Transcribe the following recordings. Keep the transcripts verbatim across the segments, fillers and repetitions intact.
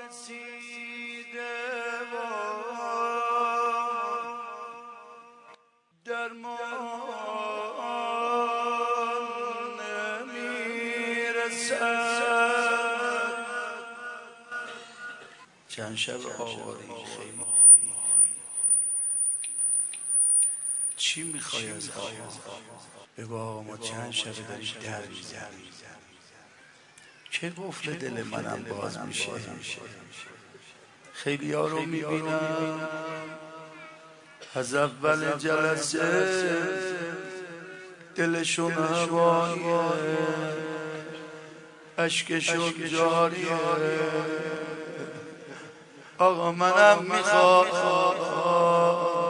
رسیده و درمان نمیرسد. چند شب آواره خیلی چی میخوای از آقا؟ بگو آقا ما چند شب داریم در میزنیم که قفل دل منم باز میشه. خیلی ها رو میبینم از اول جلسه دلشون هوایه، اشکشون جاریه. آقا منم میخوام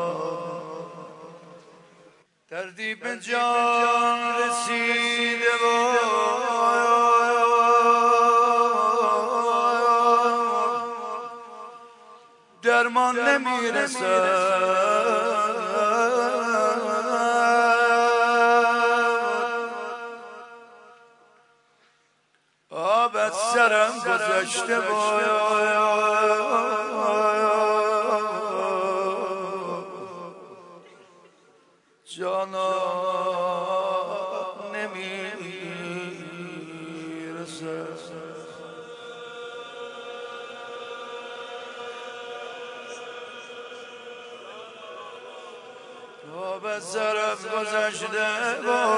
دردی به جان رسیده و درمان نمیرسد. آب از سرم گذشته باید جانا نمیرسد. آب از سرم گذشته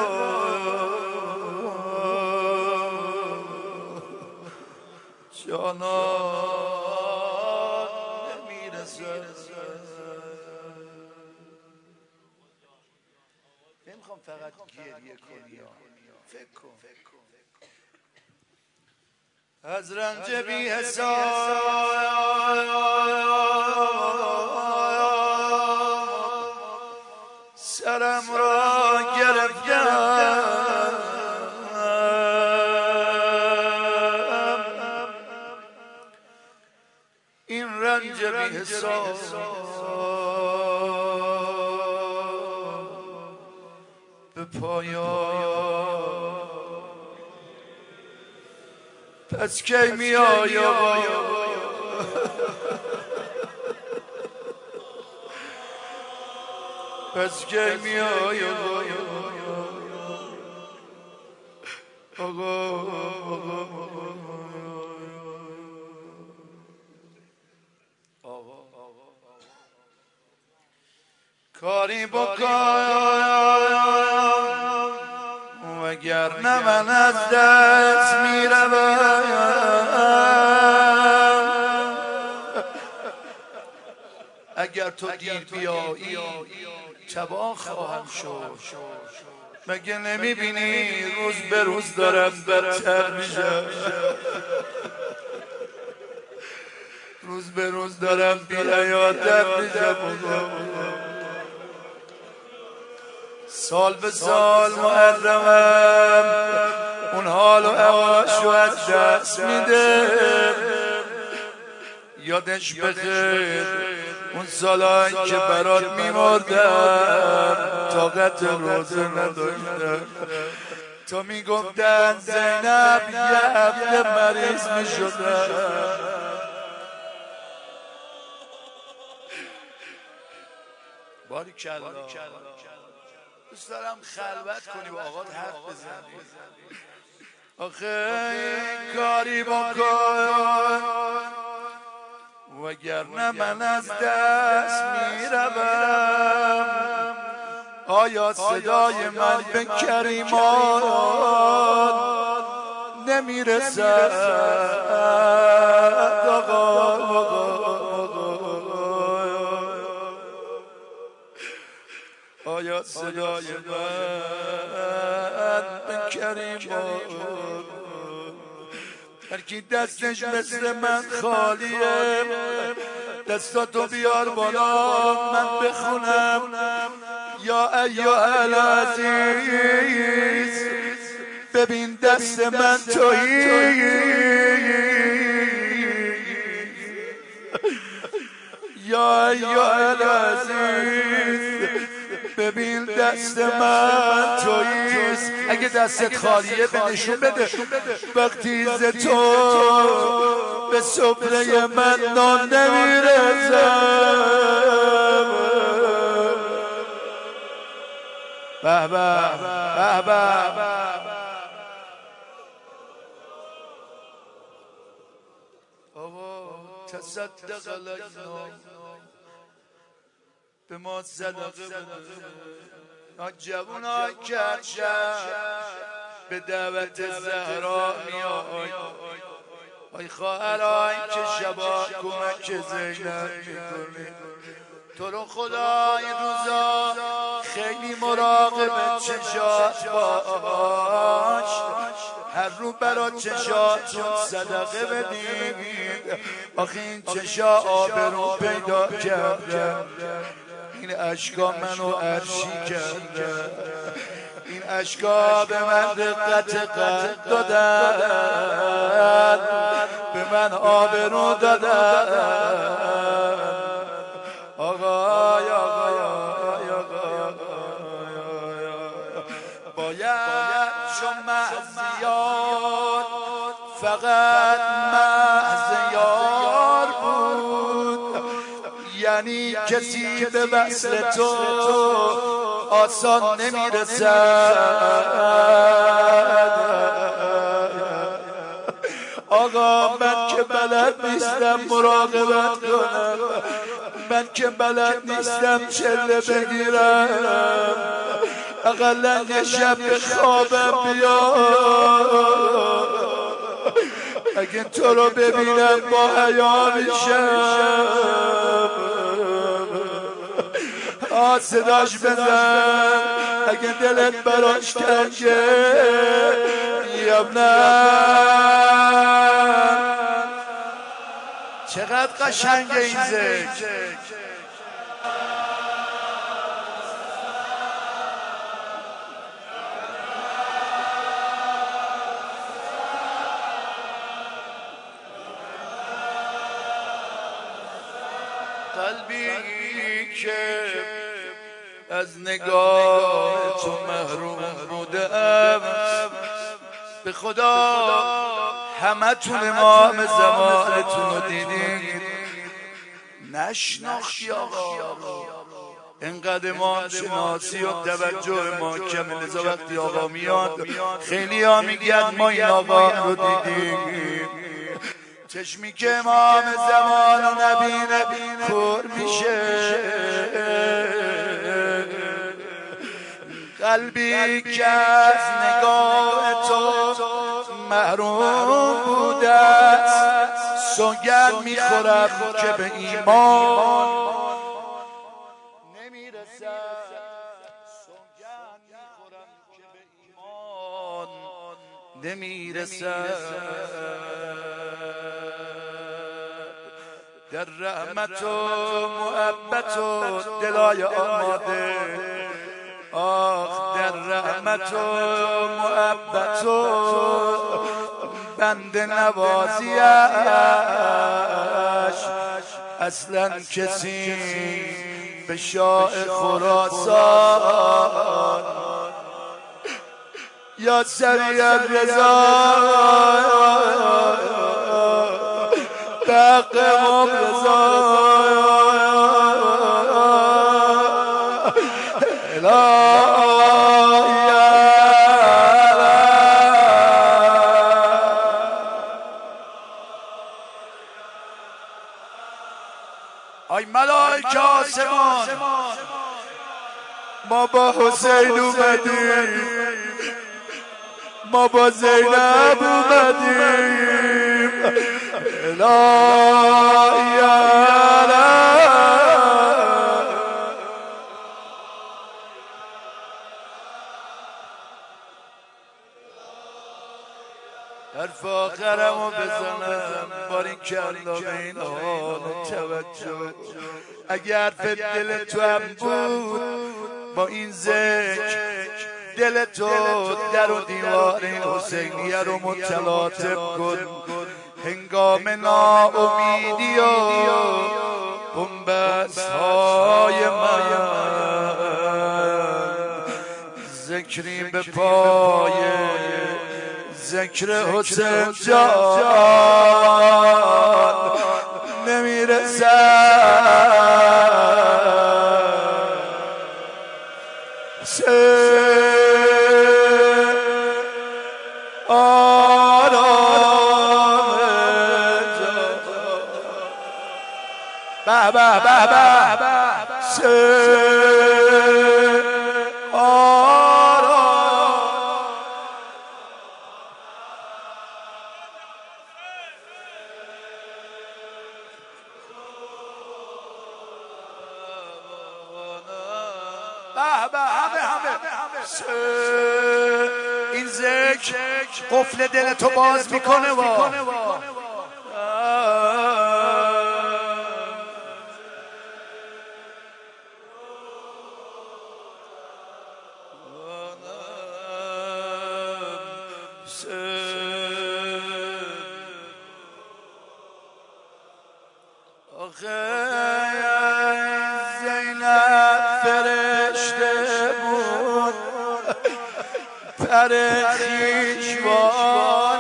جانا نمیرسد. نمیخوام فقط گریه کنی، فکر کن از رنج بی حساب سرم را گرفتم. این رنج بی حساب به پایان پس کی می آیا پس کی می آیا آقا آقا کاری بکن وگرنه من از دست میروم. اگر تو دیر بیایی تباه خواهم شد. مگه نمیبینی روز به روز دارم بدتر میشم، روز به روز دارم بی‌حیاتر میشم. سال به سال محرمم اون حال و هواشو از دست میده. یادش بخیر اون سالایی که برات میمردم طاقت روزه نداشتم. تو میگفتن زینب یه هفته مریض میشدم. باریکالله دوست دارم خلوت کنی و آقات حرف بزنی. آخه کاری بکن وگرنه من از دست میروم. آیا صدای من به کریمان نمیرسد؟ آیا صدای من به کریمان هر کی دستش مثل من خالیه دستاتو بیار بالا من بخونم. یا ایها العزیز ببین دست من تویی. یا ایها العزیز ببین دست من تویست، اگه دستت خالیه به نشون بده. وقتی ز تو به سفره من نان نمیرسم، به به به به تصدق علینا، به ما صدقه بده. جوونا کرشن به دعوت زهرا میای، آی خواهرای که شبا کمک زینب میکنی. تو رو خدا این روزا خیلی مراقب چشات باش، هر رو برا چشاتون صدقه بدید. آخه این چشا آبرو پیدا کردن، این اشکا منو عرشی کردن، این اشکا به من رقت قلب دادن، به من آبرو دادن. آقای آقای آقای آقای باید چون محضیار فقط محضیار بود، یعنی کسی به وصل تو آسان نمیرسد. آقا من که بلد نیستم مراقبت کنم، من که بلد نیستم چله بگیرم، اقلا یه شب به خوابم بیا. اگه تو رو ببینم با حیا میشم، آه صداش بزن اگه دلت براش تنگه. یبنم چقدر قشنگه این ذکر. قلبی که از نگاه تو محروم بودم، به خدا همه تون امام زمانتون رو دیدید، نشناختی آقا رو. انقدر امام شناسی و توجه ما کمه، لذا وقتی آقا میاد خیلی ها میگن ما این آقا رو دیدیم. چشمی که امام زمان و نبینه کور میشه، قلبی که از نگاه تو محروم بوده است، سوگند میخورم که به ایمان نمیرسد. سوگند میخورم که به ایمان نمیرسد. در رحمت و محبت و دلای آماده، آخ در رحمت و محبت و بند نوازیش اصلا کسی به شاه خراسان یا سریع رضا بق امام رضا ای ملائکه آسمان، ما با حسین اومدیم، ما با زینب اومدیم. الهی حرف آخرمو بزنم باری کلا به این حال توجه. اگر حرف دل تو هم بود با این ذکر دل تو در و دیوار این حسینیه رو متلاطم کن. هنگام ناامیدی و بنبست های من فکریم به پای ذکر حسین جان نمیرسد آرام جان به به به به این ذکر قفل دل تو باز میکنه و پر خیش وا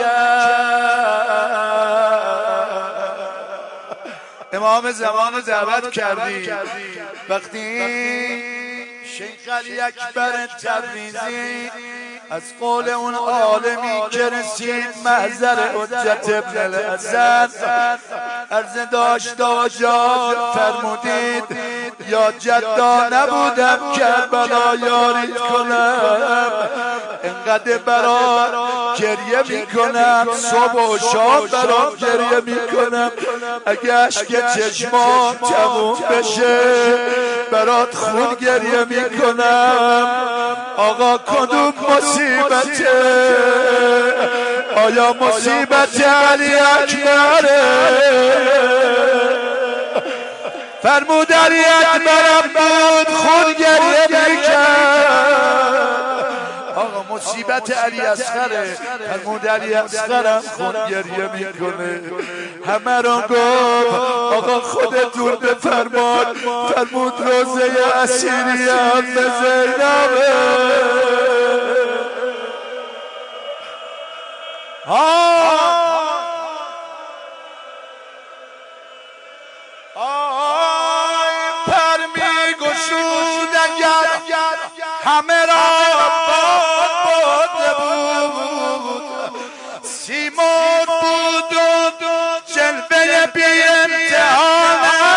نکرد امام زمان رو دعوت کردی وقتی شیخ علی اکبر تبریزی از قول اون عالمی که رسید محضر حجت ابن الحسن عرض داشت آجان فرمودید یا جدا نبودم کربلا یاریت کنم انقدر برات گریه میکنم صبح و شام برات گریه میکنم اگه عشق چشمان تموم بشه برات خون گریه میکنم آقا کدوم مصیبته آیا مصیبت علی اکبره فرمود علی اکبرم بود خون گریه میکرد آقا مصیبت علی اصغره فرمود علی اصغرم خون گریه میکنه همه را گفت آقا خودتون بفرماد فرمود روزه اسیریم به زینبه همه را باده بود سیمور بود و جلوه بی امتحان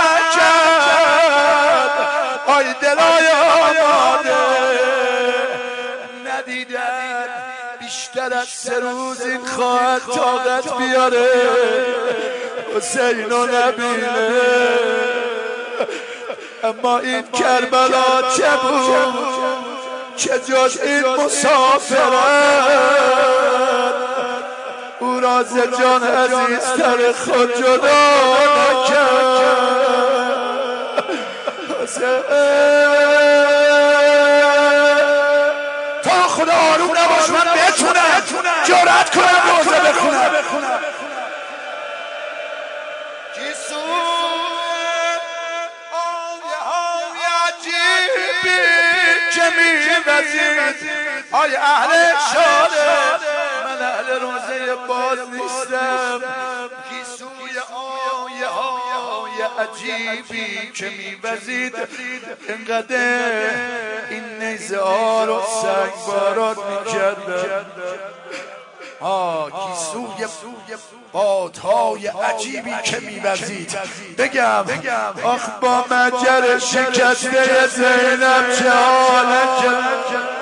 کرد آی دلای آماده ندیدن بیشتر از سه روز این خواهد طاقت بیاره حسین و نبینه اما این کربلا چه بود چه جز این مسافرت او را ز جان عزیزتر خود جدا نکرد تا خدا آروم نباش من بتونم جرأت کنم روزه بخونم آی اهل شاده من اهل روزه باز نیستم گیسوی آیه های عجیبی که میوزید انقدر این نیزه ها رو سنگ باران میکردن آه گیسوی بادهای عجیبی که میوزید بگم آخ با مجر شکسته زینب چه حالت کرد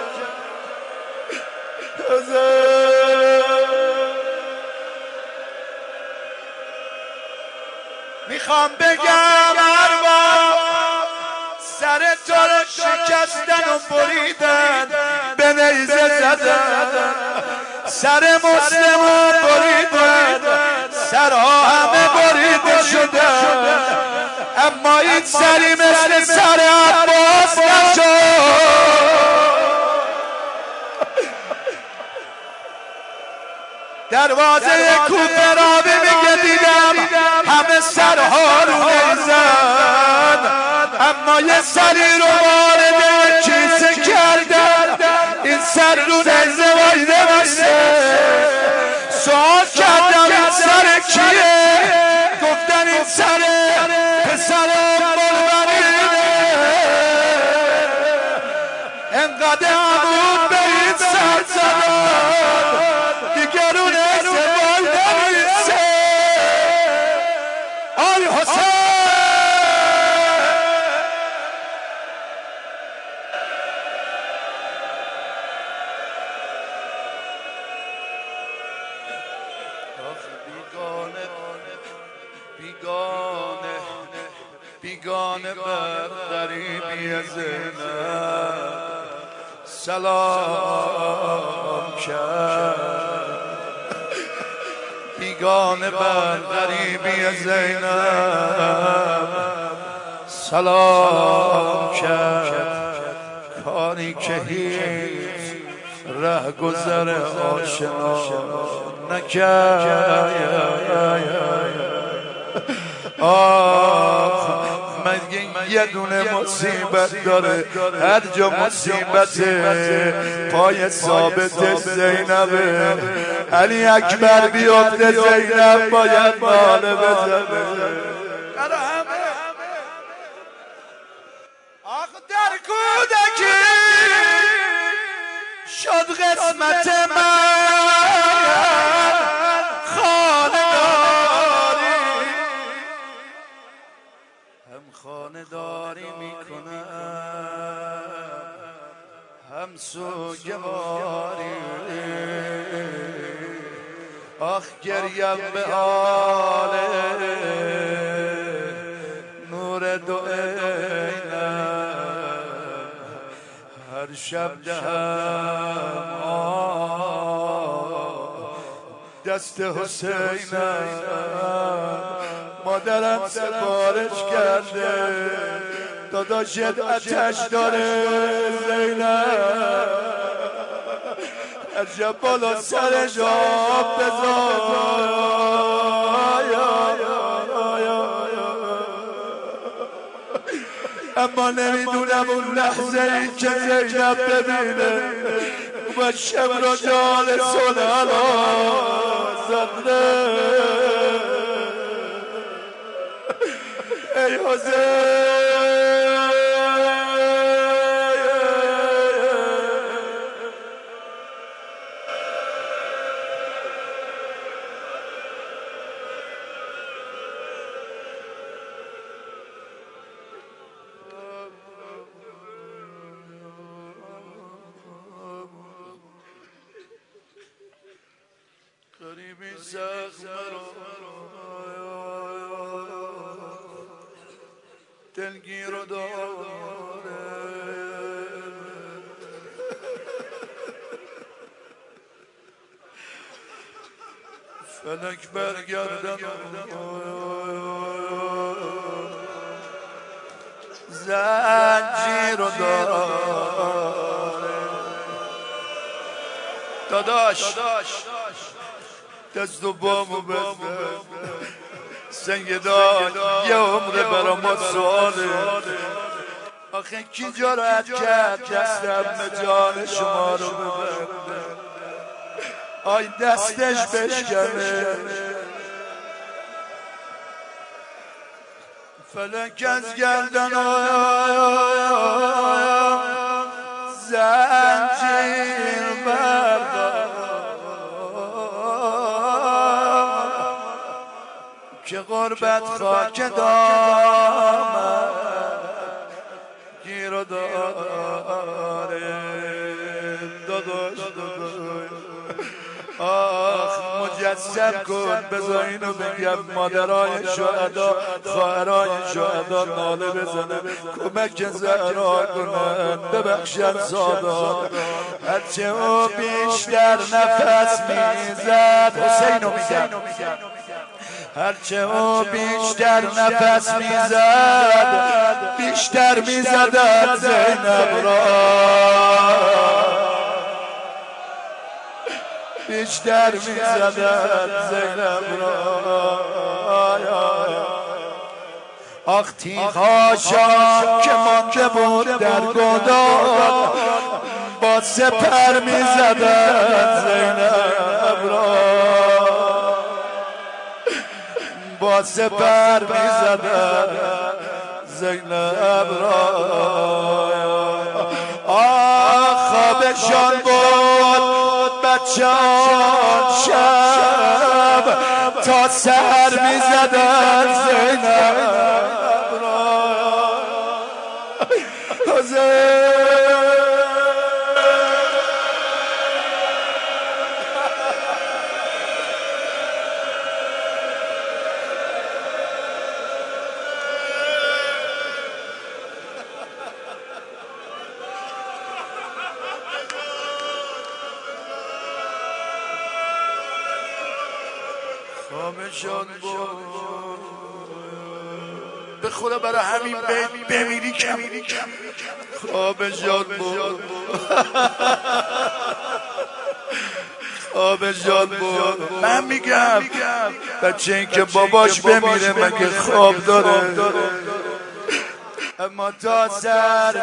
میخوام بگم ارباب سر تو رو شکستن و بریدن به نیزه زدن سر مسلمان بریدن سرها همه بریده شدن اما این سری مثل سر عباس نشد دروازه کوفه را میگه دیدم همه سرها رو نیزن اما یه سری رو وارد کیسه کردن سوال کردم این سر کیه؟ گفتن این سر پسر بلبرینه. انقدر عمود به این سر زدن دیگرون سوال نمیشه. آی حسین بیگانه بیگانه بر غریبی زینب سلام کرد. بیگانه بر غریبی زینب سلام کرد. کاری که هیچ ره گذر آشنا نکرد. آخ مگه یه دونه مصیبت داره، هر جا مصیبته پای ثابت زینبه. علی اکبر بیفته زینب باید ناله بزنه. آخ در کودکی شد قسمت من خانه‌داری، هم خانه‌داری میکنم هم سوگواری. آخ گریم به حال نور دو عینم، هر شب دهم دست حسینم. مادرم سفارش کرده داداشت آتش داره زینب، از شب بالا سرش آب بذار. اما نمیدونم اون لحظه ای که زینب ببینه و شب را جال سلالا زده. ای حسین غریبی زخم رو دلگیر رو داره. فلک برگردن زنجیر رو داره. داداش دست و بامو بزن سنگدان یه عمره برا ما سواله. آخه کی جرأت کرد دستم به جان شما رو ببر؟ آی دستش بشکنه. فلک از گردن زنجیر بردار که غربت خاک دامن گیر و داره. داداش آخ مجسم کن بذار اینو بگم مادرای شهدا خواهرای شهدا ناله بزنن کمک زهرا کنن ببخشن سادات. هرچه او بیشتر نفس میزد حسینو میگم هرچه او بیشتر نفس میزد بیشتر میزدن زینب را بیشتر میزدن زینب را. آخ تیغاشا که مانده بود در گودال با سپر میزدن زینب را. با سپر میزدن زینب را. آه خوابشان بود بچه‌ان شب تا سحر میزدن زینب را. خوابشان بود به خدا برای همین بمیری کمیری کم. خوابشان بود خوابشان بود. من میگم بچه این که باباش بمیره مگه خواب داره؟ اما تا سر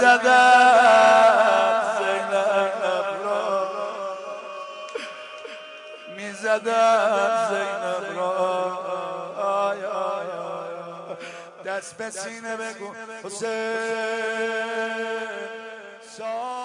میزدن زینب را میزدن زینب را. آی آی آی دست به سینه بگو حسین